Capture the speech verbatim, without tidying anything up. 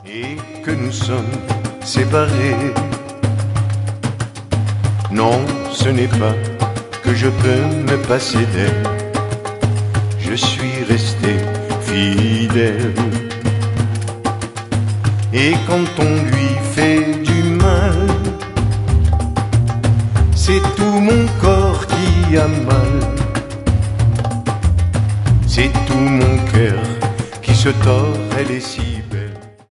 et que nous sommes séparés. Non, ce n'est pas que je peux me passer d'elle, je suis resté fidèle. Et quand on lui fait du mal, c'est tout mon corps qui a mal, c'est tout mon cœur qui se tord, elle est si